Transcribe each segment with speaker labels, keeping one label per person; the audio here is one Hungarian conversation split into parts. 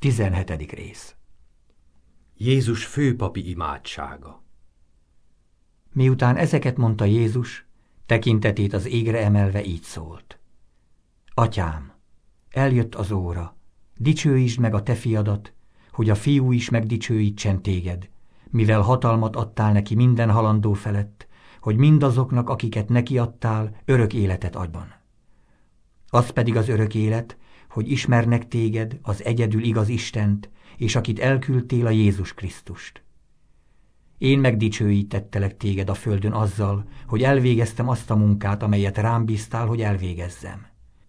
Speaker 1: 17. rész.
Speaker 2: Jézus főpapi imádsága.
Speaker 1: Miután ezeket mondta Jézus, tekintetét az égre emelve így szólt. Atyám, eljött az óra, dicsőítsd meg a te fiadat, hogy a fiú is megdicsőítsen téged, mivel hatalmat adtál neki minden halandó felett, hogy mindazoknak, akiket neki adtál, örök életet adjon. Az pedig az örök élet, hogy ismernek téged, az egyedül igaz Istent, és akit elküldtél, a Jézus Krisztust. Én megdicsőítettelek téged a földön azzal, hogy elvégeztem azt a munkát, amelyet rám bíztál, hogy elvégezzem.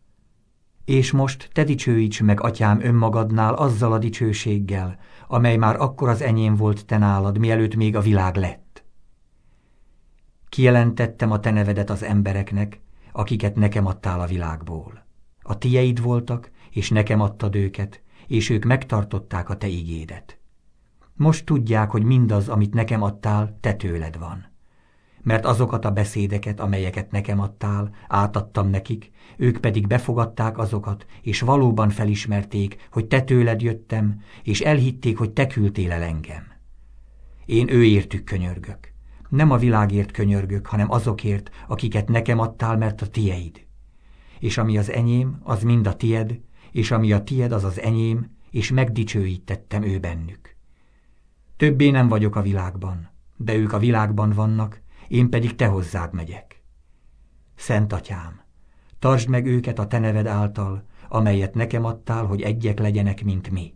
Speaker 1: És most te dicsőíts meg, atyám, önmagadnál azzal a dicsőséggel, amely már akkor az enyém volt te nálad, mielőtt még a világ lett. Kijelentettem a te nevedet az embereknek, akiket nekem adtál a világból. A tieid voltak, és nekem adtad őket, és ők megtartották a te igédet. Most tudják, hogy mindaz, amit nekem adtál, te tőled van. Mert azokat a beszédeket, amelyeket nekem adtál, átadtam nekik, ők pedig befogadták azokat, és valóban felismerték, hogy te tőled jöttem, és elhitték, hogy te küldtél el engem. Én őértük könyörgök. Nem a világért könyörgök, hanem azokért, akiket nekem adtál, mert a tieid. És ami az enyém, az mind a tied, és ami a tied, az az enyém, és megdicsőítettem ő bennük. Többé nem vagyok a világban, de ők a világban vannak, én pedig te hozzád megyek. Szent atyám, tartsd meg őket a te neved által, amelyet nekem adtál, hogy egyek legyenek, mint mi.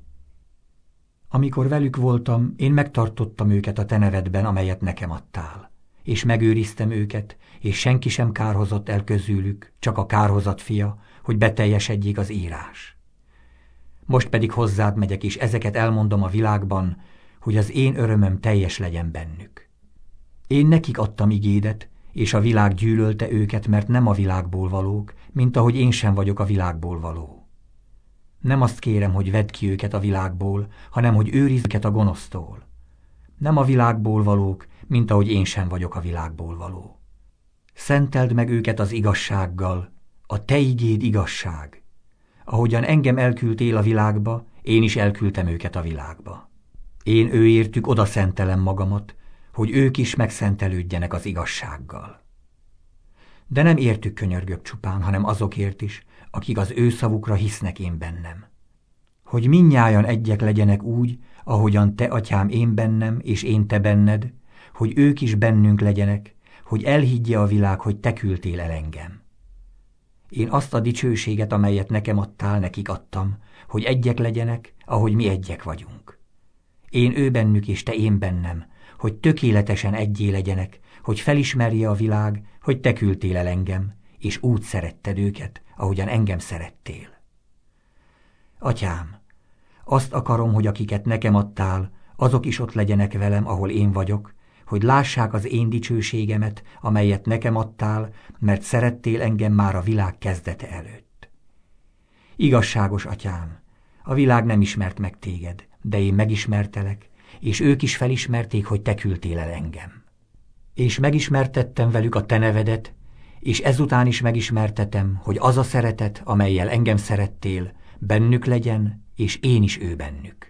Speaker 1: Amikor velük voltam, én megtartottam őket a te nevedben, amelyet nekem adtál, és megőriztem őket, és senki sem kárhozott el közülük, csak a kárhozat fia, hogy beteljesedjék az írás. Most pedig hozzád megyek, és ezeket elmondom a világban, hogy az én örömöm teljes legyen bennük. Én nekik adtam igédet, és a világ gyűlölte őket, mert nem a világból valók, mint ahogy én sem vagyok a világból való. Nem azt kérem, hogy vedd ki őket a világból, hanem hogy őrizd őket a gonosztól. Nem a világból valók, mint ahogy én sem vagyok a világból való. Szenteld meg őket az igazsággal, a te igéd igazság. Ahogyan engem elküldtél a világba, én is elküldtem őket a világba. Én őértük oda szentelem magamat, hogy ők is megszentelődjenek az igazsággal. De nem értük könyörgök csupán, hanem azokért is, akik az ő szavukra hisznek én bennem. Hogy mindnyájan egyek legyenek úgy, ahogyan te, atyám, én bennem, és én te benned, hogy ők is bennünk legyenek, hogy elhiggye a világ, hogy te küldtél el engem. Én azt a dicsőséget, amelyet nekem adtál, nekik adtam, hogy egyek legyenek, ahogy mi egyek vagyunk. Én ő bennük, és te én bennem, hogy tökéletesen egyé legyenek, hogy felismerje a világ, hogy te küldtél el engem, és úgy szeretted őket, ahogyan engem szerettél. Atyám, azt akarom, hogy akiket nekem adtál, azok is ott legyenek velem, ahol én vagyok, hogy lássák az én dicsőségemet, amelyet nekem adtál, mert szerettél engem már a világ kezdete előtt. Igazságos atyám, a világ nem ismert meg téged, de én megismertelek, és ők is felismerték, hogy te küldtél el engem. És megismertettem velük a te nevedet, és ezután is megismertetem, hogy az a szeretet, amellyel engem szerettél, bennük legyen, és én is ő bennük.